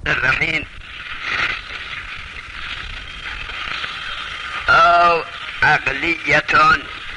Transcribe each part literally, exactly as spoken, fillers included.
الرحیم. او عقلیتون.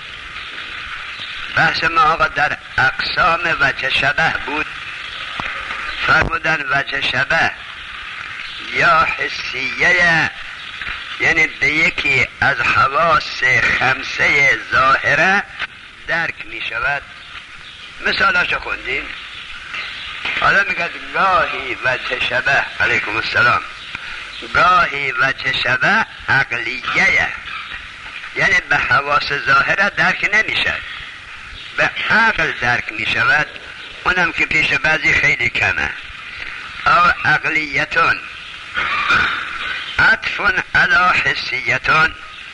بحث ما آقا در اقسام وجه شبه بود. فرمودن وجه شبه یا حسیه، یعنی به یکی از حواس خمسه ظاهره درک می شود. مثالاشو خوندیم. حالا میگه گاهی وجه شبه، علیکم السلام، گاهی وجه شبه عقلیه، یعنی به حواس ظاهره درک نمیشه، به عقل درک میشود، اونم که پیش بعضی خیلی کمه. او عقلیتون عطفون علا حسیتون،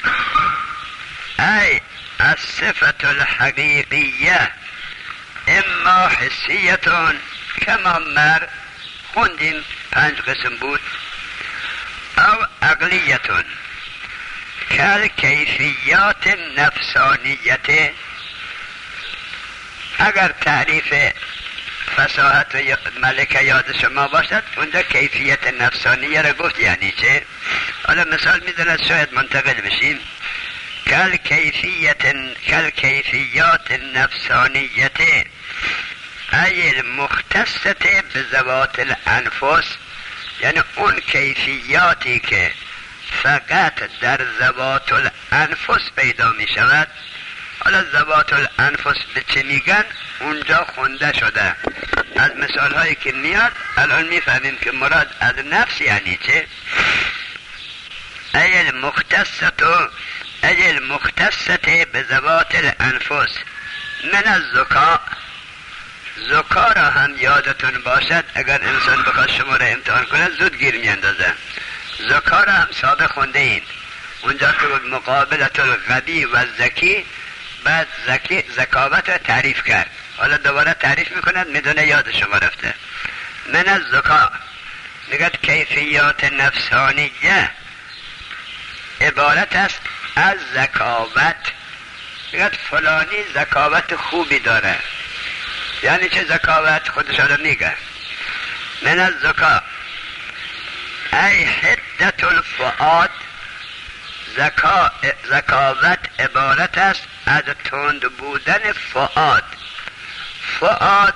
ای از صفت الحقیقیه اما حسیتون کما مر، خوندیم پنج قسم بود. او عقلیتون کل کیفیات نفسانیت، اگر تعریف فصاحت ملکه یاد شما باشد اونجا کیفیت نفسانیه را گفت، یعنی چه؟ حالا مثال میدند شاید منتقل بشیم. کل کیفیت کل کیفیات نفسانیت ای المختصت به ذوات الانفس، یعنی اون کیفیاتی که فقط در ذوات الانفس پیدا می شود. حالا ذوات الانفس به چه میگن اونجا خونده شده. از مثال هایی که میاد الان میفهمیم که مراد از نفس یعنی چه. ای المختصت ای المختصت به ذوات الانفس من الذکاء. ذکا را هم یادتون باشد، اگر انسان بخواد شما را امتحان کنه زود گیر میاندازه. ذکا را هم سابق خونده این، اونجا که بود مقابلت الغبی و ذکی، بعد ذکی ذکاوت را تعریف کرد. حالا دوباره تعریف میکند، میدونه یاد شما رفته. من از ذکا میگد کیفیات نفسانیه عبارت است از ذکاوت. میگد فلانی ذکاوت خوبی داره، یعنی چه ذکاوت؟ خودش را میگه. من از ذکا ای حدت الفؤاد، ذکاوت عبارت است از تند بودن فؤاد. فؤاد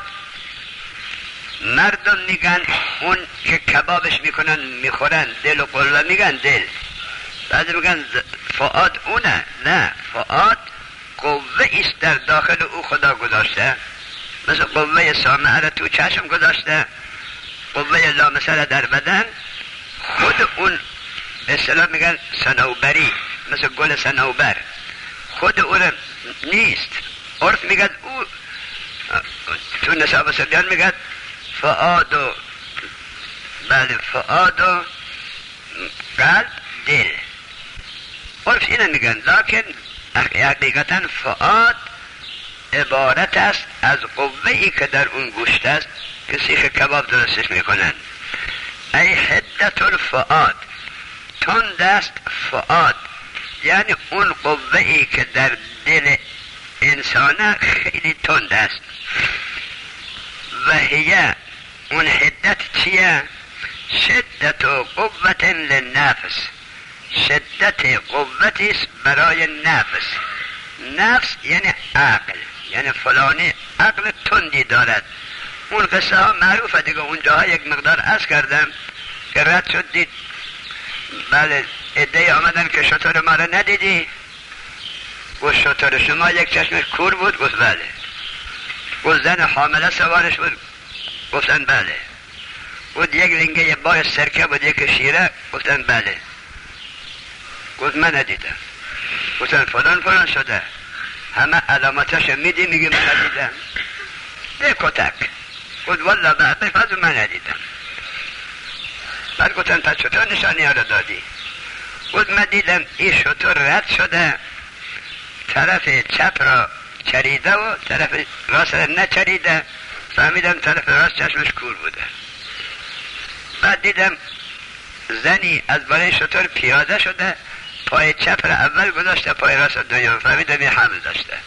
مردم میگن اون که کبابش میکنن میخورن دل و قلبه میگن دل، بعد میگن فؤاد اونه. نه، فؤاد قوه ایست در داخل او خدا گذاشته، مثل قوه سامعه را تو چشم گذاشته، قوه لامسه را در بدن. خود اون به اصطلاح میگن صنوبری، مثل گل صنوبر، خود اون نیست. عرف میگن او تو نساب سبیان میگن فؤاد و بله فؤاد و قلب دل، عرف اینه میگن. لیکن حقیقتا فؤاد عبارت است از قوه ای که در اون گوشت است که سیخ کباب درستش میکنن. ای حدت الفؤاد، تند است فؤاد، یعنی اون قوه ای که در دل انسان خیلی تند است. و هیه، اون حدت چیه؟ شدت و قوت للنفس، شدت قوتی است برای نفس. نفس یعنی عقل، یعنی فلانی عقل تندی دارد. اون قصه ها معروفه دیگه، اونجاها یک مقدار عرض کردم که رد شد دید. بله ادهی آمدن که شطور ما را ندیدی؟ گفت شطور شما یک چشمش کور بود؟ گفت بله. گفت زن حامله سوارش بود؟ گفتن بله. گفت یک لنگه بای سرکه بود یک شیره؟ گفتن بله. گفت من ندیدم. گفتن فلان فلان شده، همه علامتش میدی؟ میگی من ندیدم. ده کتک. گفت والله بعد فضل من ندیدم. بعد گفتن پس چطور نشانی ها رو دادی؟ گفت من دیدم این شطور رد شده، طرف چپ را چریده و طرف راست را نچریده، فهمیدم طرف راست چشمش کور بوده. بعد دیدم زنی از بالای شطور پیاده شده، پای چپ را اول گذاشته، پای راست را دویم، فهمیدم این حمل داشته.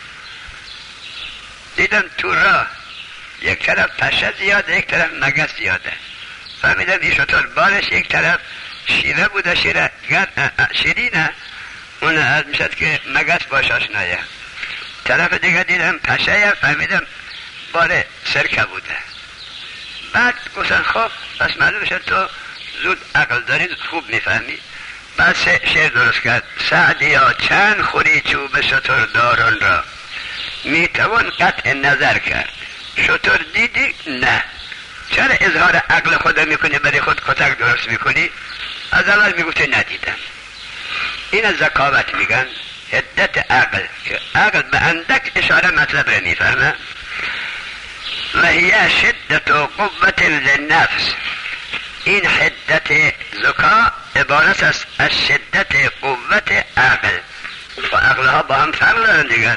دیدم تو راه یک طرف پشه زیاده، یک طرف مگس زیاده. فهمیدم این شطور بارش یک طرف شیره بوده، شیره شیرینه، اون از میشد که مگس باش آشنایه. طرف دیگه دیدم پشه، فهمیدم بار سرکه بوده. بعد گفتن خب پس معلوم شد تو زود عقل داری، خوب میفهمی. بعد شعر درست کرد: سعدیا چند خوری چوب شتر داران را، میتوان قطع نظر کرد. شتر دیدی؟ نه. چرا اظهار عقل خود میکنی، برای خود کتک درست میکنی؟ از اول میگفته ندیدم. این از ذکاوت میگن، حدت عقل، که عقل به اندک اشاره مطلب را میفهمه. و هی شدت و قوت للنفس، این حدت ذکا عبارت است از شدت قوت عقل، و عقلها با هم فرق دارن دیگر.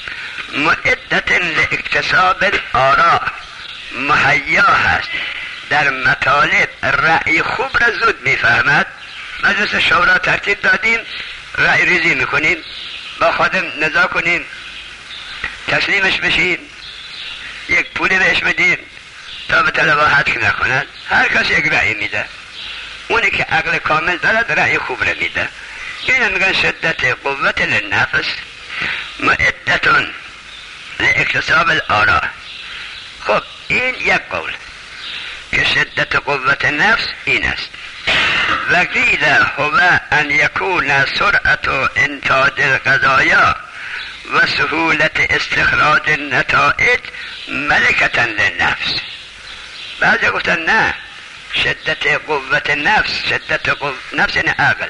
معدت لاکتساب الاراء، مهیا هست در مطالب رأی خوب را زود میفهمد. مجلس شورا ترتیب دادیم، رأی ریزی میکنیم، با خادم نزاع کنیم، تسلیمش بشیم، یک پولی بهش بدیم تا به طلبا حدک نکند. هر کسی یک رأی میده، اونی که عقل کامل دارد رأی خوب را میده. این میگن شدت قوت للنفس معدتون لاکتساب الاراء. خب این یک قول که شدت قوت نفس این است. و قیل هو ان یکون سرعت و انتاج القضایا و سهولت استخراج النتائج ملکتا للنفس. بعضی گفتن نه، شدت قوت نفس، شدت قوت نفس این عقل،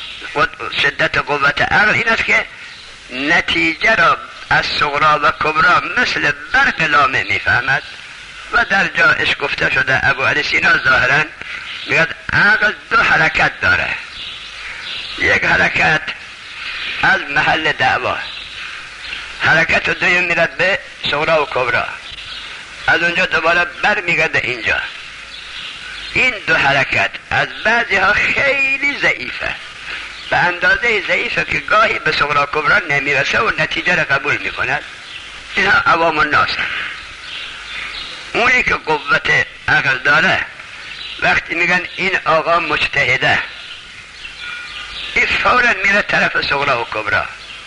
شدت قوت عقل این است که نتیجه را از صغرا و کبرا مثل برق لامع میفهمد. و در جایش گفته شده ابو علی سینا ظاهرا میگه عقل دو حرکت داره. یک حرکت از محل دعوا، حرکت دویم میرد به صغرا و کبرا، از اونجا دوباره بر میگرده اینجا. این دو حرکت از بعضی ها خیلی ضعیفه، به اندازه ضعیفه که گاهی به صغرا و کبرا نمیرسه و نتیجه را قبول میکند. اینها عوام الناس هم. اونی که قوت عقل داره وقتی میگن این آقا مجتهده، این فورا میره طرف صغرا و کبرا،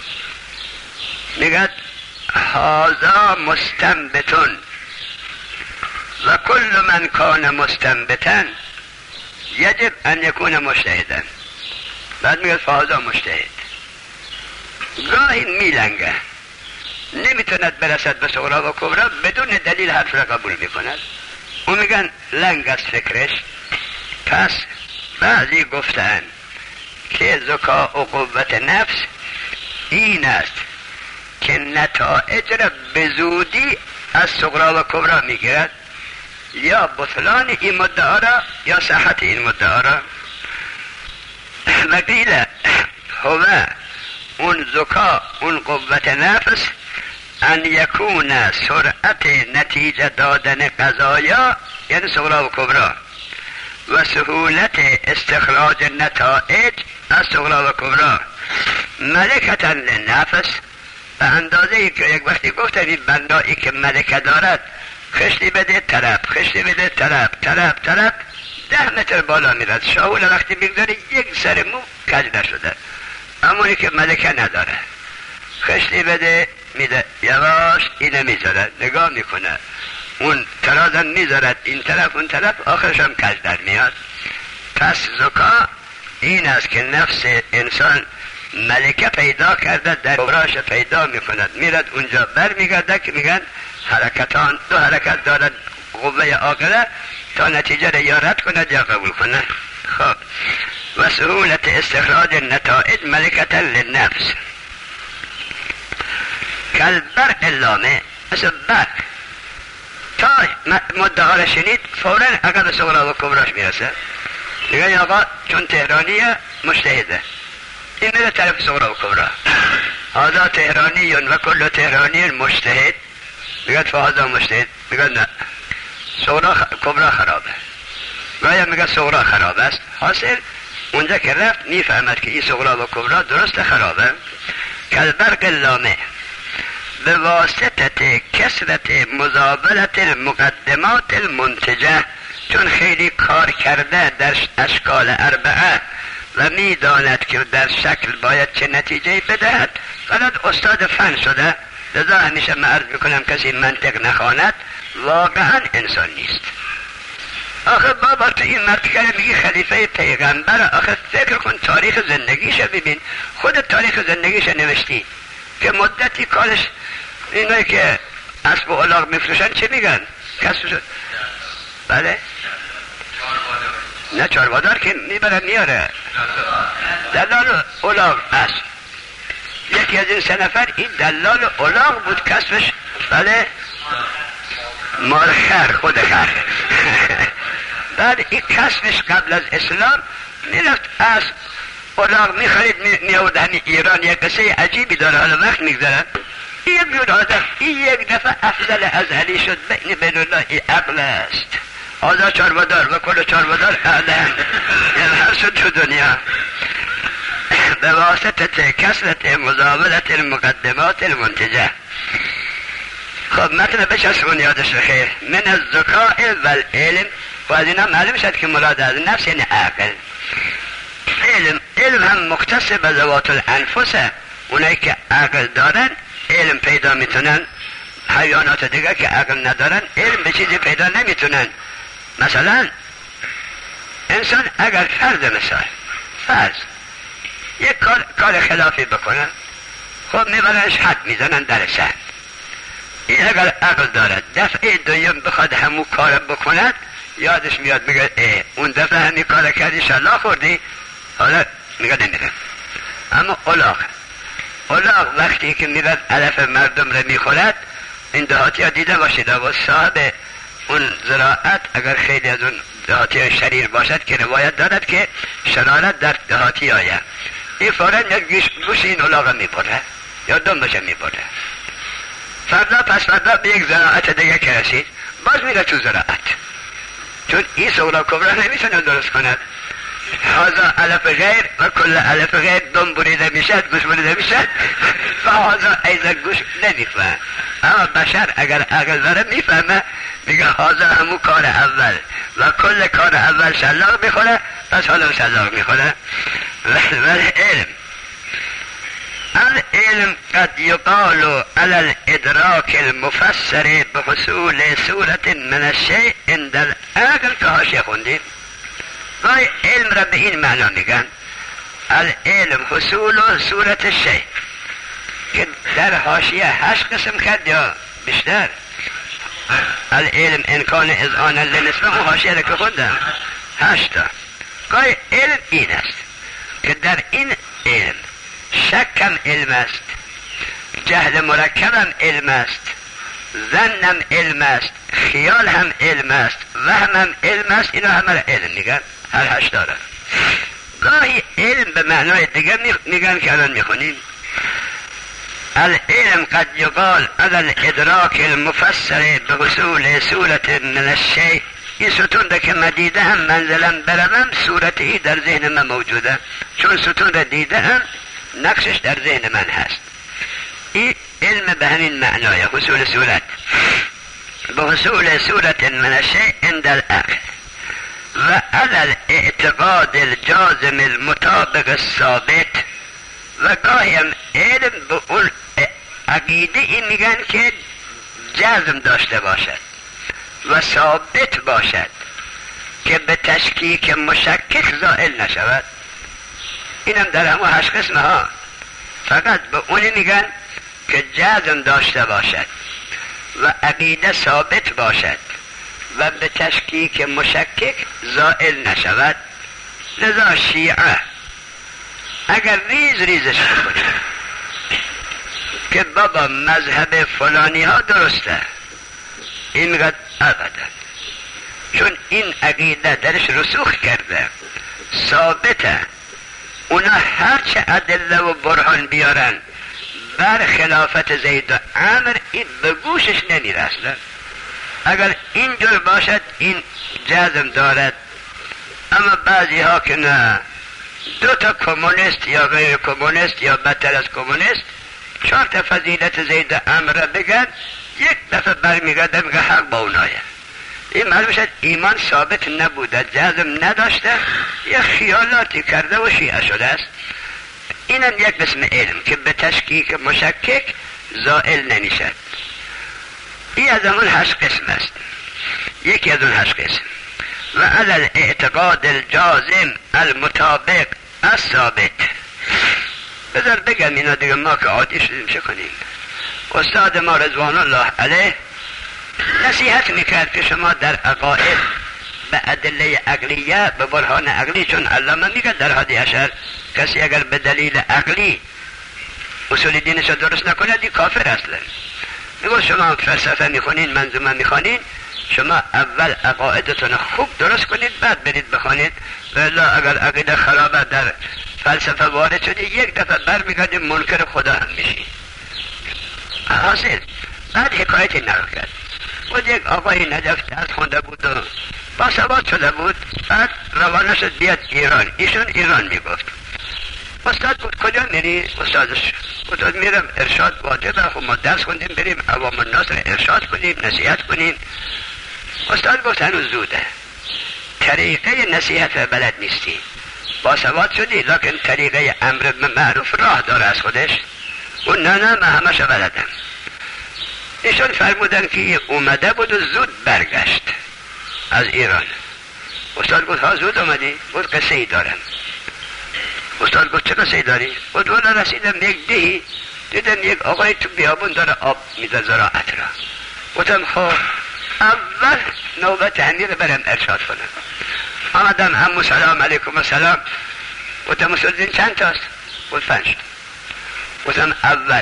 میگن هذا مستنبتون و کل من کان مستنبتن یجب ان یکون مجتهدا. بعد میگه فهذا مجتهد. گاهی میلنگه، نمیتوند برسد به صغرا و کبرا، بدون دلیل حرف را قبول میکند. اون میگن لنگ از فکرش. پس بعضی گفتن که ذکا و قوت نفس این است که نتایج را به زودی از صغرا و کبرا میگیرد، یا بطلان این مدعا را یا صحت این مدعا را. و قیل هو اون ذکا، اون قوت نفس، ان یکون سرعت نتیجه دادن قضایا یعنی صغرا و کبرا و سهولت استخراج نتائج از صغرا و کبرا ملکتا للنفس. به اندازه ای که یک وقتی گفتن این بندایی که ملکه دارد، خشتی بده طرف، خشتی بده طرف، طرف طرف ده متر بالا میرد. شاول وقتی بگذاره یک سر مو کج نشده. اما که ملکه نداره، خشتی بده میده یواش اینه میذارد، نگاه میکنه، اون ترازن میذارد این طرف اون طرف، آخرش هم کج در میاد. پس ذکا این است که نفس انسان ملکه پیدا کرده، در کبراش پیدا میکند، میرد اونجا بر میگرده که میگن حرکتان دو حرکت دارد قوه عاقله تا نتیجه را یا رد کند یا قبول کند. خب و سهولت استخراج نتائج ملکتا للنفس کل برق لامع، مثل برق تا مدعا را شنید فورا عقب صغرا و کبراش میرسه. دیگه یا آقا چون تهرانیه مجتهده، این میره طرف صغرا و کبرا. هذا تهرانی و کل تهرانی مجتهد، میگه فهذا مجتهد، میگه نه صغرا خ... کبرا خرابه، گاهی میگه صغرا خراب است. حاصل اونجا که رفت میفهمد که این صغرا و کبرا درست خرابه. کل برق لامع به واسطه کسرت مزابلت المقدمات المنتجه چون خیلی کار کرده در اشکال اربعه و میداند که در شکل باید چه نتیجه بدهد، فقط استاد فن شده. لذا همیشه من عرض میکنم کسی منطق نخواند واقعا انسان نیست. آخه بابا تو این مرتکه میگی خلیفه پیغمبر، آخه فکر کن تاریخ زندگیش ببین، خود تاریخ زندگیش نوشتی که مدتی کارش اینایی که اسب و الاغ میفروشن چه میگن؟ کسب شد. بله نه چاربادار که میبره میاره دلال الاغ است. یکی از این سه نفر این دلال الاغ بود، کسبش بله مال خر، خود خر. بعد این کسبش قبل از اسلام میرفت از الاغ میخرید میاد همین ایران. یک قصه عجیبی داره، حالا وقت میگذارم. این یک جور آدم این یک دفعه افضل از علی شد. بین بین الله این عقل است، آزا چاربادار و کل چاربادار آدم هر شد تو دنیا به واسطه کسرت مزاولت المقدمات المنتجه. خب متن بچسبون یادش بخیر. من از ذکاء و العلم، و از اینا معلوم شد که مراد از نفس یعنی عقل. علم علم هم مختص به ذوات الانفسه، اونایی که عقل دارن علم پیدا میتونن. حیوانات دیگه که عقل ندارن علم به چیزی پیدا نمیتونن. مثلا انسان اگر فرض مثال فرض یک کار, کار خلافی بکنن، خب میبرنش حد میزنن در سن. این اگر عقل دارد دفعه دویم بخواد همون کار بکند یادش میاد میگه اه اون دفعه همین کار کردی شلا خوردی، حالا میگه نمیرم. اما الاغ الاغ وقتی که میرد علف مردم رو میخورد، این دهاتی ها دیده باشید و صاحب اون زراعت اگر خیلی از اون دهاتی شریر باشد که روایت دارد که شرارت در دهاتی آید، این فوراً یک گوش این الاغ میبره یا دنبش میبره. فردا پس فردا به یک زراعت دیگه که رسید باز میره تو زراعت، چون این سولا کبرا نمیتونه درست کند. هازا علف غیر و کل علف غیر دم بریده میشد، گوش بریده میشد و هازا ایزا گوش نمیفهم. اما بشر اگر عقل داره میفهمه، میگه هازا همون کار اول و کل کار اول شلاق میخوره، پس حالا شلاق میخوره. ولی علم العلم قد يقال على الادراك المفسر بحصول صورت من الشيء عند العقل که حاشیه خوندیم. گاهی علم را به این معنا میگن العلم حصول صورت الشيء، که در حاشیه هشت قسم کرد یا بیشتر. العلم امکان اذعان لنسبه و حاشیه را که خوندم هشتا. گاهی علم این است که در این علم شکم علم است، جهل مرکبم علم است، ظنم علم است، خیال هم علم است، وهمم علم است. اینا همه علم میگن، هر هشت داره. گاهی علم به معنای دیگه میگن که الان میخونیم العلم قد یقال على الادراک المفسر به حصول صورت من الشیء. این ستون ده که من دیده هم منزلم بروم صورتی در ذهن من موجوده، چون ستون ده دیده هم نقشش در ذهن من هست. این علم به همین معنای حصول صورت، به حصول صورت من الشیء عند العقل و على الاعتقاد الجازم المطابق الثابت. و گاهی هم علم به اون عقیده این میگن که جزم داشته باشد و ثابت باشد که به تشکیک مشکک زائل نشود. اینم در همون هشت قسمه ها فقط به اونی میگن که جزم داشته باشد و عقیده ثابت باشد و به تشکیک مشکک زائل نشود. لذا شیعه اگر ریز ریزش کنید که بابا مذهب فلانی ها درسته، این میگه ابدا، چون این عقیده درش رسوخ کرده ثابته. اونا هرچه ادله و برهان بیارن بر خلافت زید و عمر این به گوشش نمیرسه. اگر اینجور باشد این جزم دارد. اما بعضی ها که نه، دو تا کمونیست یا غیر کمونیست یا بدتر از کمونیست چهار تا فضیلت زید و عمر بگن، یک دفعه برمیگرده میگه حق با اونایه. این معلوم شد ایمان ثابت نبوده، جزم نداشته، یه خیالاتی کرده و شیعه شده است. اینم یک قسم علم که به تشکیک مشکک زائل نمیشد. این از همون هشت قسم است، یکی از اون هشت قسم. و علی الاعتقاد الجازم المطابق الثابت. بذار بگم اینا دیگه، ما که عادی شدیم چه کنیم. استاد ما رضوان الله علیه نصیحت میکرد که شما در عقاید به ادله عقلیه، به برهان عقلی، چون علامه میگه در هادی عشر کسی اگر به دلیل عقلی اصول دینش درست نکنه دی کافر اصلا. میگه شما فلسفه میخونین، منظومه میخونین، شما اول عقایدتون خوب درست کنید بعد برید بخونید. ولی اگر عقیده خرابه در فلسفه وارد شدی یک دفعه برمیگردید منکر خدا هم میشی. حاصل بعد حکایتی نقل کرد. و یک آقای نجف درس خونده بود و باسواد شده بود، بعد روانه شد بیاد ایران. ایشون ایران میگفت. استاد بود کجا میری؟ استادش استاد میرم ارشاد واجبه، خب ما درس خوندیم بریم عوام الناس رو ارشاد کنیم، نصیحت کنیم. استاد گفت هنوز زوده، طریقه نصیحت بلد نیستی، باسواد شدی لکن طریقه امر معروف راه داره از خودش. و نه نه من همش بلدم. ایشون فرمودن که اومده بود و زود برگشت از ایران. استاد گفت ها زود اومدی؟ گفت قصه ای دارم. استاد گفت چه قصه ای داری؟ گفت والا رسیدم یک دهی، دیدم یک آقای تو بیابون داره آب میده زراعت را. گفتم خب اول نوبت همین رو برم ارشاد کنم. آمدم همو سلام علیکم و سلام. گفتم مسلمین چند تاست؟ گفت پنج. گفتم اول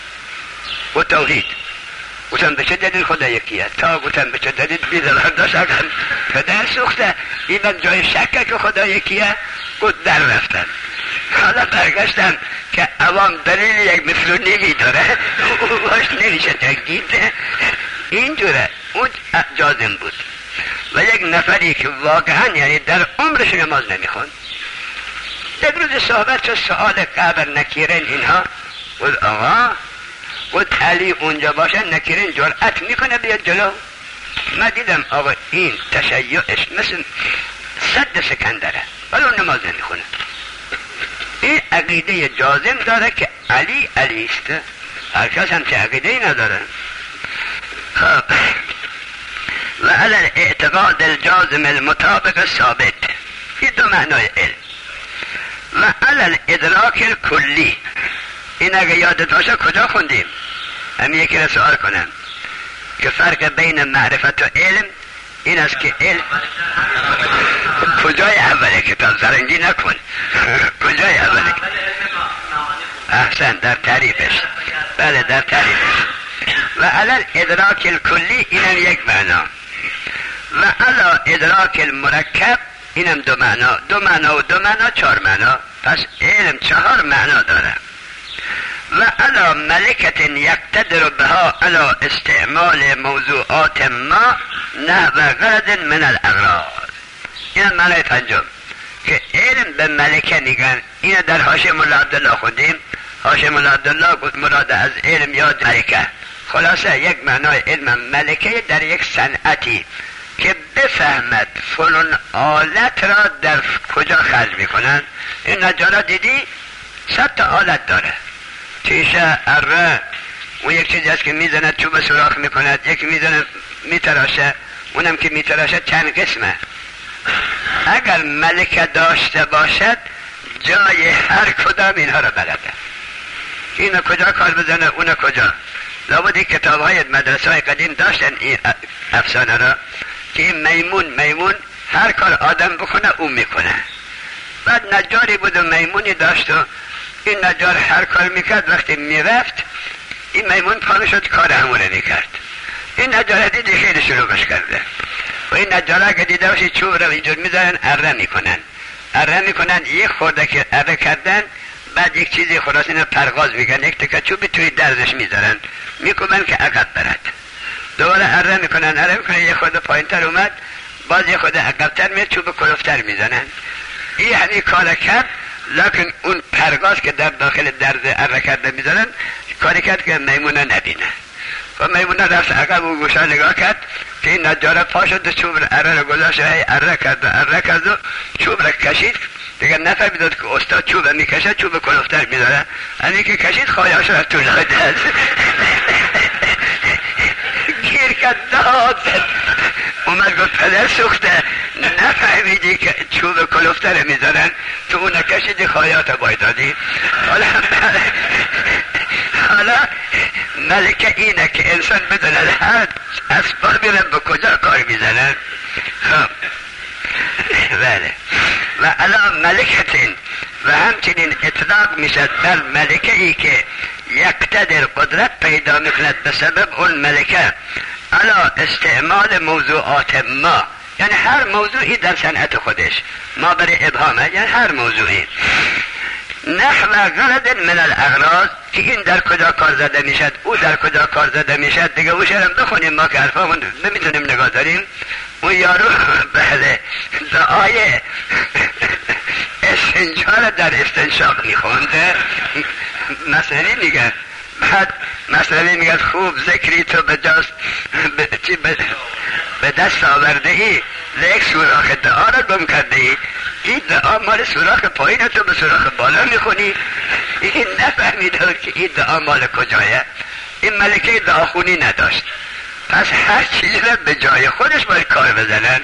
و توحید. گفتم به چه دلیل خدا یکیه؟ تا گفتم به چه دلیل بیدار داشت اگر پدر سوخته این من جای شکه که خدا یکیه. گفت در رفتم. حالا برگشتم که عوام دلیل یک مثل نیمی داره او باش نمیشه تکدید. این جوره اون جازم بود. و یک نفری که واقعا یعنی در عمرش نماز نمیخوند، یک روز صحبت شد سؤال قبر نکیرین اینها. بود آقا بود علی اونجا باشه نکیرین جرأت میکنه بیاد جلو. من دیدم آقا این تشیعش مثل صد سکندره ولی اون نماز نمیخونه. این عقیده جازم داره که علی علی است. هر کس هم چه عقیده ای نداره. خب و علی اعتقاد الجازم المطابق الثابت، این دو معنای علم. و علی ادراک الکلی، این اگه یادت باشه کجا خوندیم؟ همین یکی را سوال کنم که فرق بین معرفت و علم این است که علم کجای اوله کتاب زرنگی نکن کجای اوله احسن در تعریفش. بله در تعریفش. و علی ادراک الکلی اینم یک معنا. و علی ادراک المرکب اینم دو معنا. دو معنا و دو معنا چهار معنا. پس علم چهار معنا داره. و علی ملکت یقتدر بها علی استعمال موضوعات ما نحو غرض من الاغراض. این معنی پنجم که علم به ملکه میگن. این در حاشیه مولا عبدالله خوندیم. حاشیه مولا عبدالله گفت مراد از علم یاد ملکه. خلاصه یک معنای علم ملکه در یک صنعتی که بفهمد فلان آلت را در کجا خرج میکنن. این نجارا دیدی صد تا آلت داره، تیشه، اره، اون یک چیزی است که میزنه چوب سوراخ میکند، یکی میزنه میتراشه، اونم که میتراشه چند قسمه. اگر ملکه داشته باشد جای هر کدام اینها را بلده. اینو کجا کار بزنه اونو کجا. لابد این کتاب های مدرسه های قدیم داشتن این افسانه را که این میمون میمون هر کار آدم بکنه اون میکنه. بعد نجاری بود و میمونی داشت و این نجار هر کار میکرد. وقتی میرفت این میمون پا شد کار همونه میکرد. این نجار دیدی خیلی شلوغش کرده و این نجاره که دیده باشی چوب رو اینجور میذارن اره میکنن اره میکنن یک خورده که اره کردن بعد یک چیزی خلاص اینو پرغاز میگن، یک تکه چوبی توی درزش میذارن میکنن که عقب برد. دوباره اره میکنن اره میکنن یک خورده پایین تر اومد باز یک خورده عقبتر میاد چوب کلفتر میزنن. این همین کار کرد لکن اون پرغاز که در داخل درز اره کرده میذارن کاری کرد که میمونه نبینه. و میمونه رفت عقب و گوشه نگاه کرد که این نجاره پا شد چوب اره رو گذاشت، هی اره کرد و اره کرد و چوب رو کشید. دیگه نفهمیداد که استاد چوب میکشه، چوب کلوفتر میداره. اینی که کشید خواهیش رفت تو لادت گیر کرد داد اومد گفت پدر سوخته، نفهمیدی که چوب کلوفتر میذارن تو اون کشیدی خواهیات باید دادی. حالا حالا ملکه اینه که انسان بدونه هر اسبابی رو به کجا کار میزنن. خب بله. و علا ملکتین و همچنین اطلاق میشد بر ملکه ای که یقتدر قدرت پیدا میکند به سبب اون ملکه علا استعمال موضوعات ما، یعنی هر موضوعی در صنعت خودش، ما برای ابهامه یعنی هر موضوعی. نحو غرض من الاغراض که این در کجا کار زده میشد، او در کجا کار زده میشد. دیگه او شرم بخونیم ما که حرفا نمیتونیم نگاه داریم. اون یارو بله دعای استنجار در استنشاق میخونده، مثلا میگه بعد مثلا میگه خوب ذکری تو به جاست به دست آورده ای لیک سوراخ دعا را گم کرده ای. این دعا مال سوراخ پایین تو به سوراخ بالا میخونی. این نفهمیده که این دعا مال کجایه. این ملکه دعا خونی نداشت، پس هر چیزی را به جای خودش باید کار بزنن.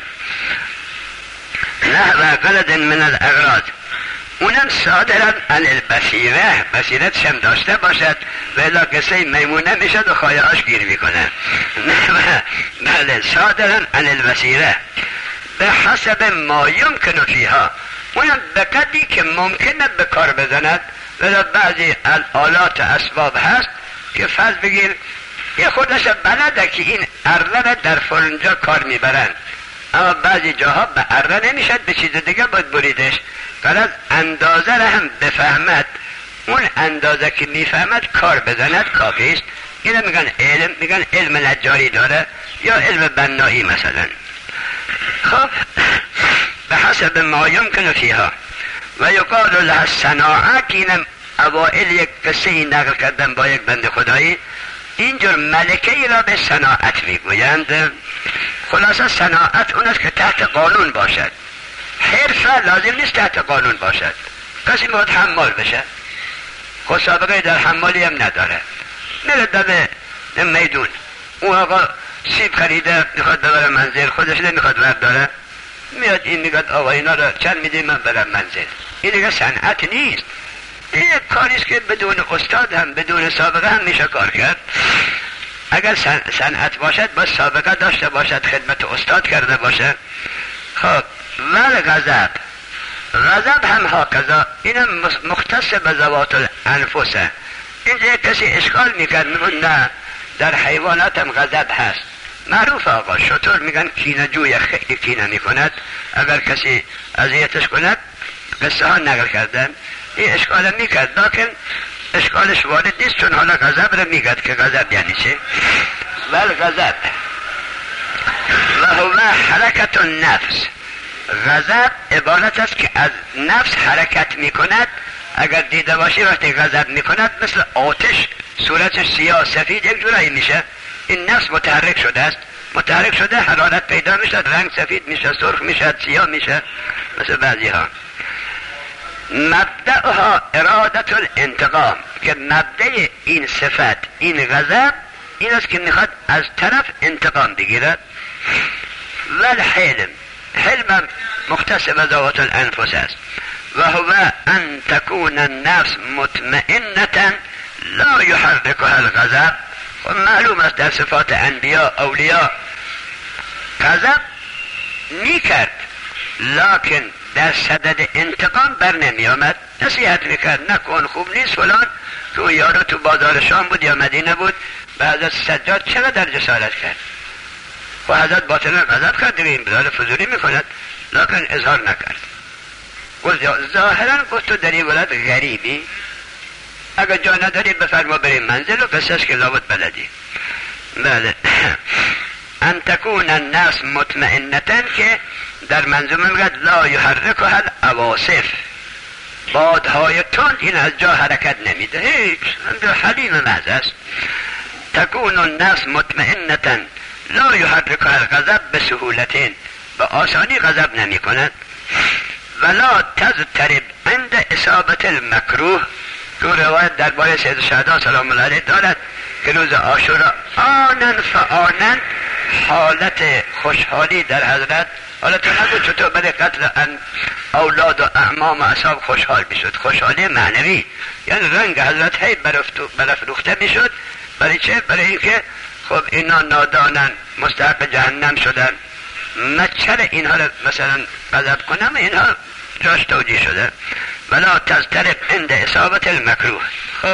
نه و غلط من الاغراض اونم صادرن عن البصیره، بصیرت شم داشته باشد و الا قصه میمونه میشد و خواهیهاش گیر میکنه. بله صادرن عن البصیره به حسب ما یمکن فیها، اونم به قدری که ممکنه به کار بزند. و بعضی آلات اسباب هست که فرض بگیر یه خودش بلده که این اره در فلانجا کار میبرن، اما بعضی جاها به اره نمیشد، به چیز دیگه باید بریدش. فرض اندازه را هم بفهمد، اون اندازه که میفهمد کار بزند کافیست. اینو میگن علم، میگن علم نجاری داره یا علم بنایی مثلا. خب به حسب ما یمکن فیها و یقال له صناعه، که اینم اوائل یک قصه نقل کردن با یک بنده خدایی. اینجور ملکه ای را به صناعت میگویند. خلاصه صناعت اون است که تحت قانون باشد. حرفه لازم نیست تحت قانون باشد. کسی باید حمال بشه، خود سابقه در حمالی هم نداره، میره دم میدون، اون آقا سیب خریده میخواد ببره منزل، خودش نمیخواد برداره، میاد این میگه آقا اینا را چند میدی من برم منزل. این دیگه صنعت نیست، این کاریست که بدون استاد هم بدون سابقه هم میشه کار کرد. اگر صنعت باشد باید سابقه داشته باشد، خدمت استاد کرده باشه. خب ول غضب، غضب هم هاکذا، اینم مختص به ذوات الانفسه. اینجا کسی اشکال میکرد، میگن نه در حیوانات هم غضب هست. معروف آقا شطور میگن کینه جوی، خیلی کینه میکند، اگر کسی اذیتش کند قصه ها نقل کردن. این اشکال میکرد، لیکن اشکالش وارد نیست، چون حالا غضب رو میگد که غضب یعنی چه. ول غضب و هو حرکت النفس، غضب عبارت است که از نفس حرکت میکند. اگر دیده باشی وقتی غضب میکند مثل آتش صورتش سیاه سفید یک جورایی میشه. این نفس متحرک شده است، متحرک شده حرارت پیدا میشه، رنگ سفید میشه، سرخ میشه، سیاه میشه مثل بعضی ها. مبدأها ارادت الانتقام، که مبدأ این صفت این غضب این است که میخواد از طرف انتقام بگیرد. والحلم، حلم مختص به ذوات الانفس است. و هو ان تكون النفس مطمئنة لا يحركها الغضب. و معلوم است در صفات انبیاء اولیاء غضب میکرد، لکن در صدد انتقام بر نمی آمد. نصیحت میکرد نکن، خوب نیست فلان. که اون یارو تو بازار شام بود یا مدینه بود، به حضرت سجاد چقدر جسارت کرد و حضرت باطنا غضب کرد، دیگه این بدار فضولی میکند، لکن اظهار نکرد. ظاهرا گفت تو در این ولد غریبی، اگر جا نداری بفرما بریم منزل و قصهش که لابد بلدی. بله ان تکون النفس مطمئنتن، که در منظومه میگد لا یحرکها العواصف، بادهای تند این از جا حرکت نمیده، هیچ حلیم محض است. تکون النفس مطمئنة لا یحرکها الغضب به سهولتین، به آسانی غضب نمی کند. ولا تضطرب عند اصابت المکروه. تو روایت درباره سید شهدا سلام الله علیه دارد که روز عاشورا آنن فآنن، حالت خوشحالی در حضرت. حالا تو نگو چطور برای قتل اولاد و اعمام و اصحاب خوشحال میشد، خوشحالی معنوی، یعنی رنگ حضرت هی برافروخته میشد. برای چه؟ برای اینکه خب اینا نادانن، مستحق جهنم شدن، من چرا اینها رو مثلا غضب کنم؟ اینها جاش توجیه شده. ولا تضطرب عند اصابت المکروه. خب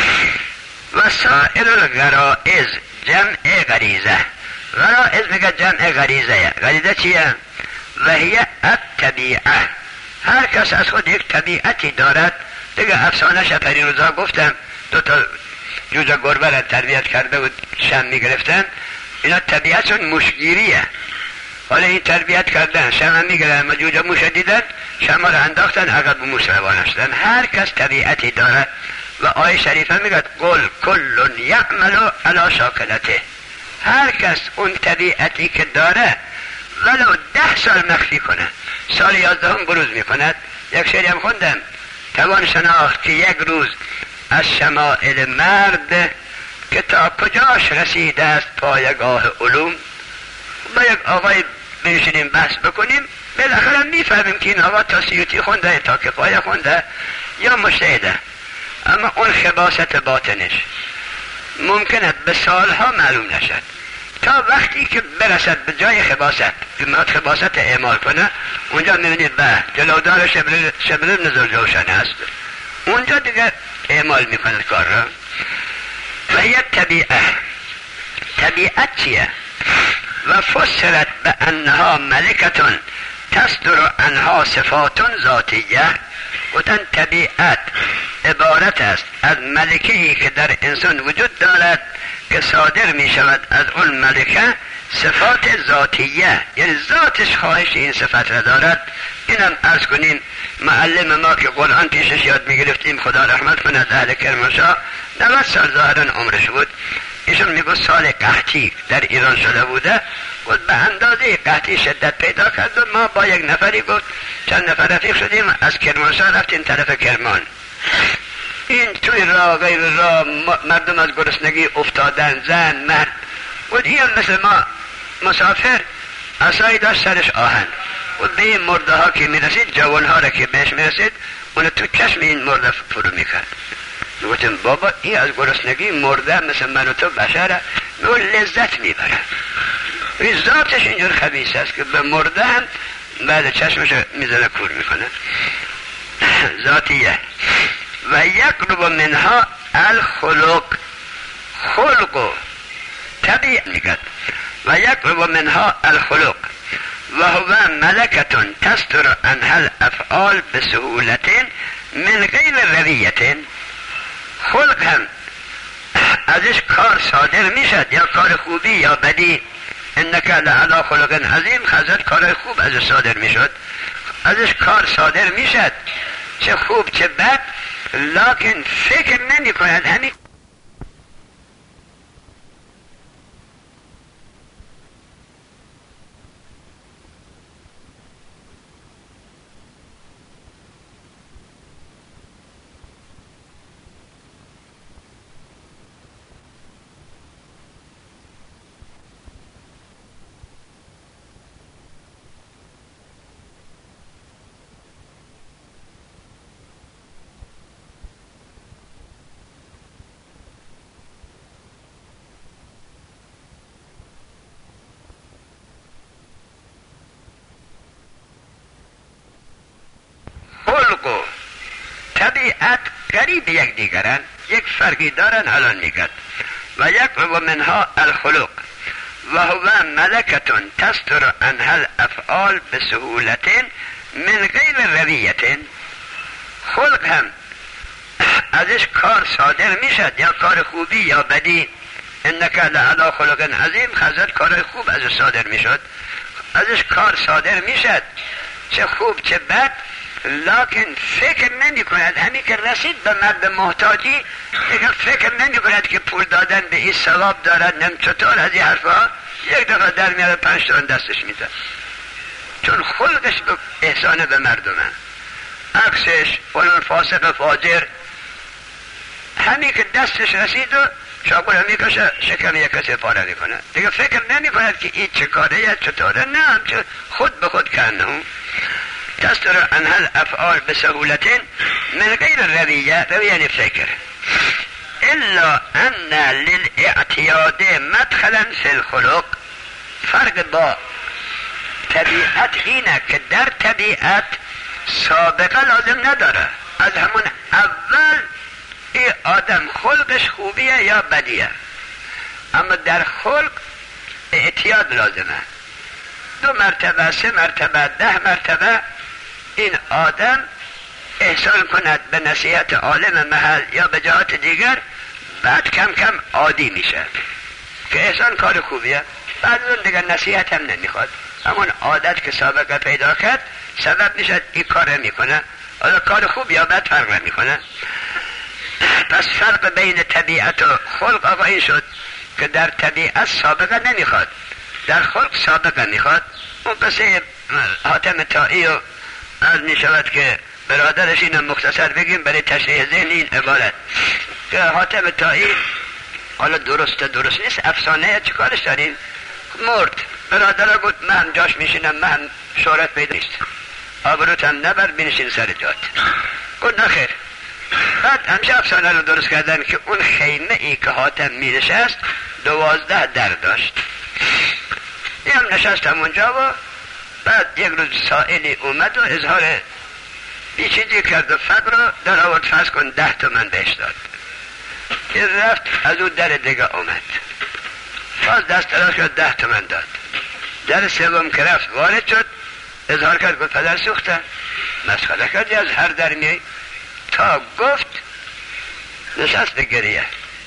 وسائل الغرائز جمع غریزه. غرائز میگه جمع غریزه. غریزه چیه؟ وهی الطبیعه. هر کس از خود یک طبیعتی دارد. دیگه افسانه شپری روزا گفتم دو تا جوجه گربه را تربیت کرده و شم میگرفتن، اینا طبیعتشون موشگیریه. حالا این تربیت کردن شم هم میگرن، اما جوجه موش دیدن شم را انداختن عقب موش روانه شدن. هر کس طبیعتی دارد. و آیه شریفه میگه قل کل یعمل علی شاکلته. هر کس اون طبیعتی که داره ولو ده سال مخفی کنه، سال یازدهم بروز میکند. یک شعری هم خوندم، توان شناخت که یک روز از شمائل مرد که تا کجاش رسیده است پایگاه علوم. با یک آقای بنشینیم بحث بکنیم، بالاخره میفهمیم که این آقا تا سیوطی خونده، تا کفایه خونده یا مجتهده، اما اون خباثت باطنش ممکنه به سالها معلوم نشد، تا وقتی که برسد به جای خباثت، که خباثت اعمال کنه، اونجا میبینید به جلودار شبر نظر جوشن هست، اونجا دیگه اعمال میکنه کار را. و یه طبیعه. طبیعت چیه؟ و فسرت به انها ملکتون تصدر انها صفاتون ذاتیه. گفتن طبیعت عبارت است از ملکه‌ای که در انسان وجود دارد که صادر می شود از اون ملکه صفات ذاتیه، یعنی ذاتش خواهش این صفت را دارد. اینم عرض کنیم معلم ما که قرآن پیشش یاد می گرفتیم، خدا رحمت کند، اهل کرمانشاه، نود سال ظاهرا عمرش بود. ایشون میگو سال قحطی در ایران شده بوده، گفت به اندازه قحطی شدت پیدا کرد و ما با یک نفری گفت چند نفر رفیق شدیم از کرمانشاه رفتیم طرف کرمان. این توی راه غیر راه مردم از گرسنگی افتادن، زن مرد. گفت این مثل ما مسافر عصایی داشت سرش آهن، گفت به این مرده ها که میرسید، جوان ها را که بهش میرسید اون تو چشم این مرده فرو میکرد. گفتم بابا این از گرسنگی مرده مثل من و تو بشره، نو لذت میبره. این ذاتش اینجور خبیث است که به مرده هم بعد چشمش میزنه کور میکنه. ذاتیه. و یقرب منها الخلق. خلق و طبیعت میگد. و یقرب منها الخلق و هو ملکتون تستر عنها الافعال بسهولتین من غیر رویتین. خلق هم ازش کار صادر میشد، یا کار خوبی یا بدی. انک لعلی خلق عظیم، حضرت کار خوب ازش صادر میشد، ازش کار صادر میشد، چه خوب چه بد، لکن فکر نمی کند همین طبیعت قریب یک دیگرن، یک فرقی دارن. الان میگد و یقرب منها الخلق و هو ملکتون تستر عنها الافعال بسهولتین من غیر رویتین. خلق هم ازش کار صادر میشد، یا کار خوبی یا بدی. انک لعلی خلق عظیم، حضرت کار خوب ازش صادر میشد، ازش کار صادر میشد، چه خوب چه بد، لکن فکر نمی کند همین که رسید به مرد محتاجی دیگه فکر نمی کند که پول دادن به این ثواب دارد، نم چطور از این حرفا یک دفعه در میاره پنج تا دستش میده، چون خلقش به احسان به مردمه. عکسش فلان فاسق فاجر همین که دستش رسید و چاقو میکشه شکم یک کسی پاره میکنه، دیگه فکر نمی کند که این چه کاره یا چطوره، نه همچه خود به خود کنه. تصدر عنها الافعال بسهولت من غیر رویه، رویه یعنی فکر، الا ان للاعتیاد مدخلا فی الخلق. فرق با طبیعت اینه که در طبیعت سابقه لازم نداره، از همون اول این آدم خلقش خوبیه یا بدیه، اما در خلق اعتیاد لازمه. دو مرتبه، سه مرتبه، ده مرتبه این آدم احسان کند به نصیحت عالم محل یا به جهات دیگر، بعد کم کم عادی میشه که احسان کار خوبیه، بعد اون دیگر نصیحت هم نمیخواد، همون عادت که سابقه پیدا کرد سبب میشه این کار میکنه، حالا کار خوب یا بد فرق نمیکنه. پس فرق بین طبیعت و خلق آقا این شد که در طبیعت سابقه نمیخواد، در خلق سابقه میخواد. اون قصه حاتم طائی و از میشود که برادرش اینم مختصر بگیم برای تشریح ذهن این عبارت که حاتم طائی، حالا درسته درست نیست افسانه، چه کارش داریم، مرد، برادر گفت من جاش میشینم، من شهرت پیدا نیست، آبروتم نبر بینشین سر جات. گفت نخیر. بعد همشه افسانه رو درست کردن که اون خیمه ای که حاتم می نشست دوازده در داشت، این هم نشستم اونجا و بعد یک روز سائلی اومد و اظهار بیچیزی کرد و فقر رو در آورد، فرض کن ده تومن بهش داد، این رفت از اون در دیگه اومد، باز دست دراز کرد ده تومن داد، در سوم که رفت وارد شد اظهار کرد، گفت پدر سوخته، مسخره کردی از هر در میای، تا گفت نشست به گریه.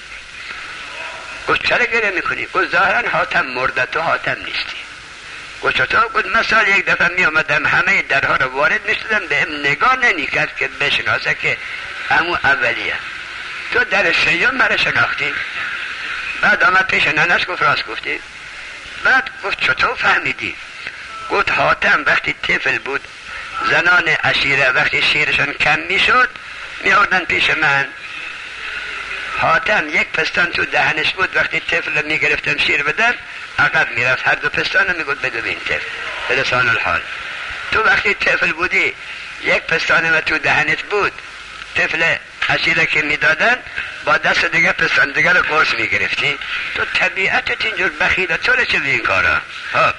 گفت چرا گریه میکنی؟ گفت ظاهرا حاتم مرده، تو حاتم نیستی. گفت چطور؟ گفت مثال یک دفعه می آمدم همه درها رو وارد میشدم، به ام نگاه نمی کرد که بشناسه که همون اولیه، تو در سیوم مرا شناختی. بعد آمد پیش ننش گفت راست گفتی. بعد گفت چطور فهمیدی؟ گفت حاتم وقتی طفل بود زنان عشیره وقتی شیرشان کم میشد میاردن پیش من، حاتم یک پستان تو دهنش بود، وقتی طفل میگرفتم شیر بدن عقب میرفت، هر دو پستان میگفت بده به این طفل به لسان الحال. تو وقتی طفل بودی یک پستان ما تو دهنت بود، طفل عشیره که میدادن با دست دیگه پستان دیگر رو قرص میگرفتی، تو طبیعتت اینجور بخیله، تو چه این کارا؟ ها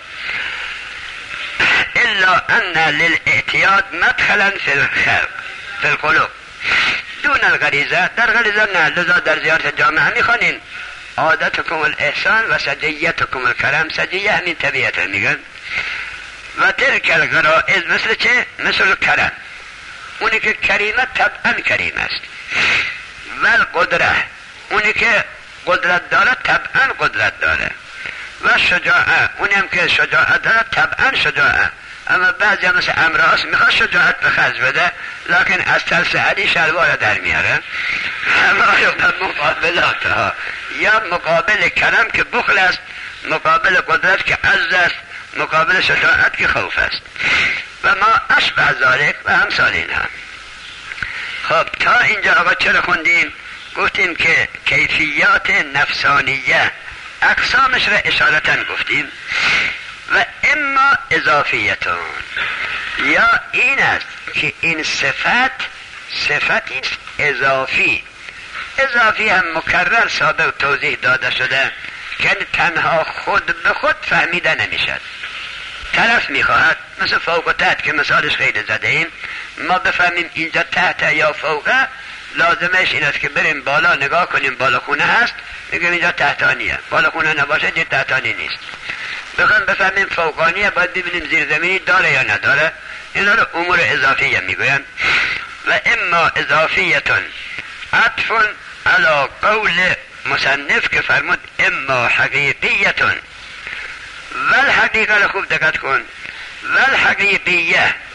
الا ان للاعتیاد مدخلا فی الخلق فی القلوب دون الغریزه، در غریزه نه، لذا در زیارت جامعه میخوانین عادتکم الاحسان و سجیتکم الکرم، سجیه همین طبیعت میگن، و تلک الغرائز مثل چه؟ مثل کرم، اونی که کریمه طبعا کریم است، و القدره اونی که قدرت داره طبعا قدرت داره، و شجاعه اونی هم که شجاعت داره طبعا شجاعه. اما بعضی هم مثل امراض میخواد شجاعت به خرج بده لکن از ترس علی شلوار در میاره، اما مقابلات ها یا مقابل کرم که بخل است، مقابل قدرت که عز است، مقابل شجاعت که خوف است، و ما اشبه ذالک و همسال این هم. خب تا اینجا آقا چرا خوندیم؟ گفتیم که کیفیات نفسانیه اقسامش را اشارتاً گفتیم، و اما اضافیتون، یا این است که این صفت صفتی اضافی، اضافی هم مکرر سابق توضیح داده شده که تنها خود به خود فهمیده نمیشد، طرف میخواهد مثل فوق و تحت که مثالش خیلی زده ایم، ما بفهمیم اینجا تحت یا فوقه، لازمش این است که بریم بالا نگاه کنیم بالا خونه هست میگیم اینجا تحتانیه، بالا خونه نباشه اینجا تحتانی نیست. بخوایم بفهمیم فوقانیه باید ببینیم زیر زمینی داره یا نداره، اینا رو امور اضافیه میگویم. و اما اضافیتون عطفون علی قول مصنف که فرمود اما حقیقیتون، ول حقیقه رو خوب دقت کن، ول حقیقیه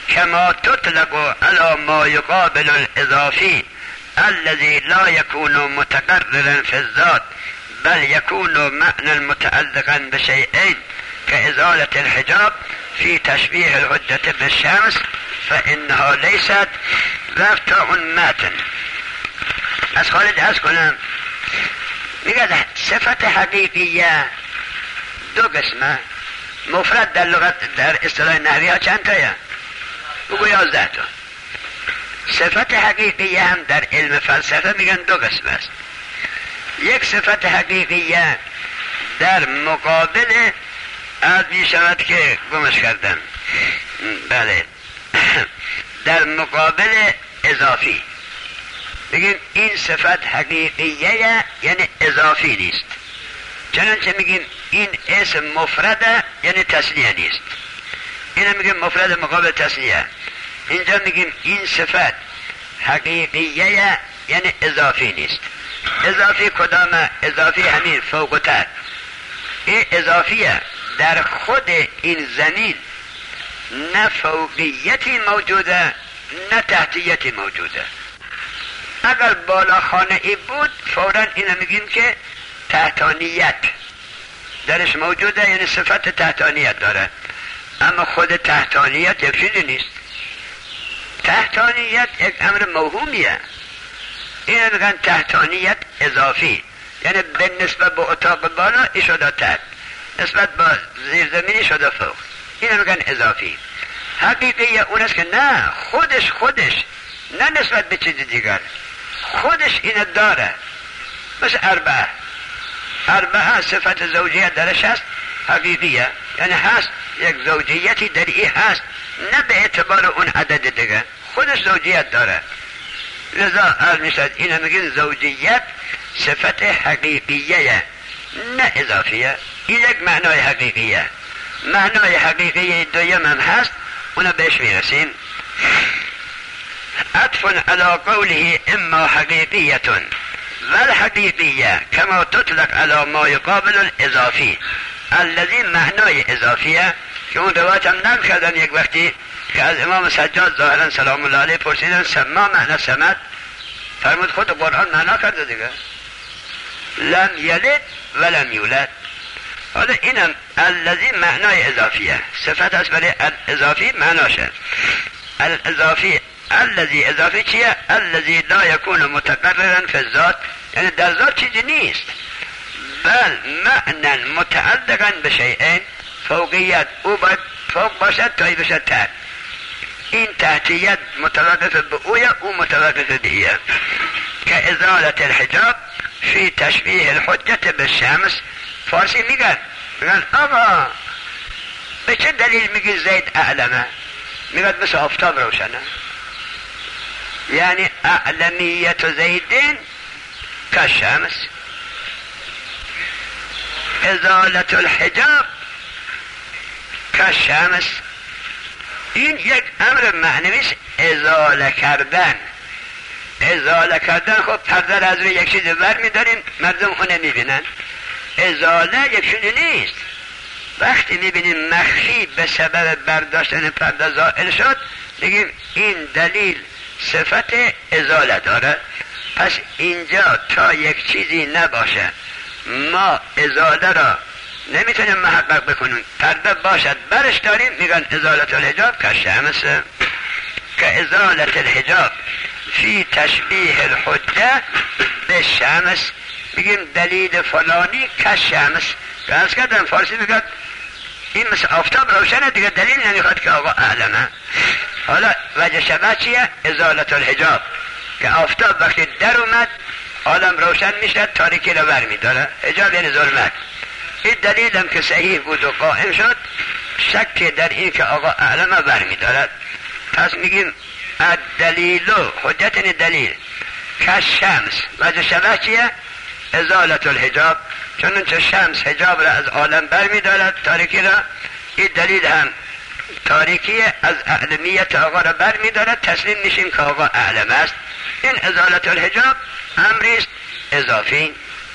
کما تطلق علی ما یقابل الاضافی الذي لا يكون متقررا في الذات بل يكون معنى متعلقا بشيئين كإزالة الحجاب في تشبيه الحجة بالشمس فإنها ليست رفع ماتن. از خالد از کنم میگه صفت حقیقیه دو قسمه. مفرد در لغت در اصطلاح نحوی ها چند تایه؟ بگو یازده تا. صفت حقیقیه هم در علم فلسفه میگن دو قسم است. یک صفت حقیقیه در مقابل از میشود که گمش کردم بله در مقابل اضافی میگیم این صفت حقیقیه یعنی اضافی نیست. چنانچه میگیم این اسم مفرده یعنی تثنیه نیست. اینو میگیم مفرد مقابل تثنیه. اینجا میگیم این صفت حقیقیه یعنی اضافی نیست. اضافی کدامه؟ اضافی همین فوق و تحت. این اضافیه در خود این زمین نه فوقیتی موجوده نه تحتیتی موجوده. اگر بالا خانه ای بود فوراً اینو میگیم که تحتانیت درش موجوده یعنی صفت تحتانیت داره. اما خود تحتانیت یک چیزی نیست. تحتانیت یک امر موهومیه. این میگن تحتانیت اضافی یعنی به نسبت به اتاق بالا ای شده تحت، نسبت با زیرزمینی شده فوق. این میگن اضافی. حقیقی اون است که نه خودش خودش نه نسبت به چیز دیگر خودش اینو داره. مثل اربعه اربعه صفت زوجیت درش هست حقیقیه یعنی هست یک زوجیتی در این هست نه به اعتبار اون عدد دیگه خودش زوجیت داره. لذا عرض میشد اینو میگن زوجیت صفت حقیقیه نه اضافیه. این یک معنای حقیقیه. معنای حقیقی دویم هم هست اونو بهش میرسیم. عطف علی قوله اما حقیقیتون والحقیقیه کما تطلق علی ما یقابل الاضافی الذی معنای اضافیه که اون روایت هم نقل کردن یک وقتی که از امام سجاد ظاهرا سلام الله علیه پرسیدن سما معنی سمت فرمود خود قرآن معنا کرده دیگه لم یلد ولم یولد. حالا اینم الذی معنای اضافیه صفت است برای اضافی معناشه. الاضافی الذی اضافی چیه؟ الذی لا یکون متقررا فی الذات یعنی در ذات چیزی نیست بل معنی متعلقا به شیئین فوقیت او باید فوق باشد تایی باشد تحت. این تحتیت متوقف به اویه او متوقف به ایه که ازالت الحجاب فی تشبیه الحجت به شمس. فارسی میگن میگن آقا به چه دلیل میگی زید اعلمه؟ میگن مثل آفتاب روشنه یعنی اعلمیت زیدین که شمس. ازالت الحجاب که شمس این یک امر معنوی است. ازاله کردن ازاله کردن خب پرده از روی یک چیز بر میداریم مردم اون میبینن. ازاله یک چیزی نیست. وقتی میبینیم مخفی به سبب برداشتن پرده زائل شد میگیم این دلیل صفت ازاله داره. پس اینجا تا یک چیزی نباشه ما ازاله را نمیتونیم محقق بکنیم. پرده باشد برش داریم میگن ازالت الحجاب که شمس که ازالت الحجاب فی تشبیه الحجه به شمس میگیم دلیل فلانی که شمس. درست کردم فارسی میگن این مثل آفتاب روشنه دیگه دلیل نمیخواد که آقا اعلمه. حالا وجه شبه چیه؟ ازالت الحجاب که آفتاب وقتی در اومد عالم روشن میشه تاریکی رو بر میداره. حجاب یعنی ظلمت. این دلیل هم که صحیح بود و قائم شد شک در این که آقا اعلمه بر میدارد. پس میگیم الدلیلو حجت این دلیل که شمس وجه شبه چیه؟ ازالت الحجاب چنانچه شمس حجاب را از عالم بر میدارد تاریکی را. این دلیل هم تاریکی از اعلمیت آقا را بر میدارد. تسلیم میشیم که آقا اعلم است. این ازالت الحجاب امریست اضافی.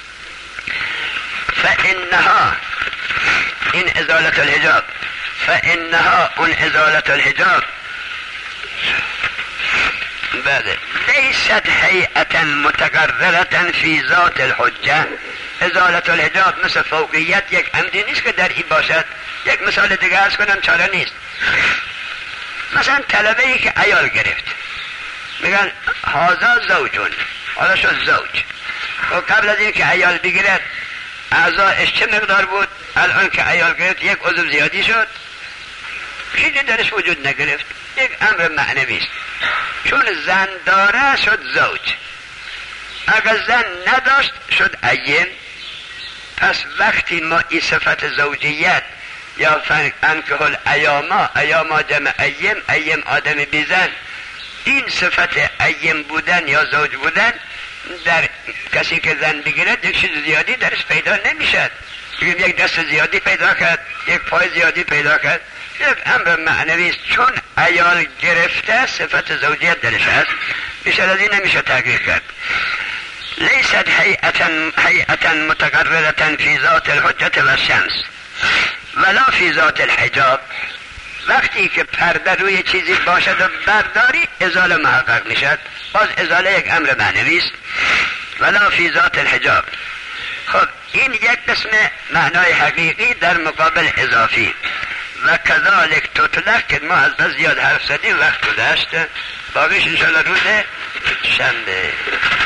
فانها این ازالت الحجاب فانها اون ازالت الحجاب بله. لیست هیئتا متقررتا فی ذات الحجه. ازالت الحجاب مثل فوقیت یک عمدی نیست که در این باشد. یک مثال دیگه ارز کنم چاره نیست. مثلا طلبه ای که عیال گرفت، میگن هازا زوجون، حالا شد زوج. و قبل از این که عیال بگیرد اعضایش چه مقدار بود؟ الان که عیال گرفت یک عضو زیادی شد، چیزی درش وجود نگرفت. یک امر معنوی است. چون زن داره شد زوج، اگر زن نداشت شد ایم. پس وقتی ما این صفت زوجیت یا انکه الایاما، ایاما جمع ایم، ایم آدم بیزن، این صفت ایم بودن یا زوج بودن در کسی که زن بگیرد یک چیز زیادی درش پیدا نمیشد. یک دست زیادی پیدا کرد، یک پای زیادی پیدا کرد، یک امر معنوی است. چون عیال گرفته صفت زوجیت درش هست، بیشتر از این نمیشه تغییر کرد. لیست هیئتا هیئتا متقررتا فی ذات الحجة و الشمس ولا فی ذات الحجاب. وقتی که پرده روی چیزی باشد و برداری ازاله محقق میشد. باز ازاله یک امر معنوی است. ولا فی ذات الحجاب. خب این یک قسم معنای حقیقی در مقابل اضافی. و کذالک تطلق که ما از بس زیاد حرف زدیم، وقت گذشت، باقیش انشاءالله روز شنبه.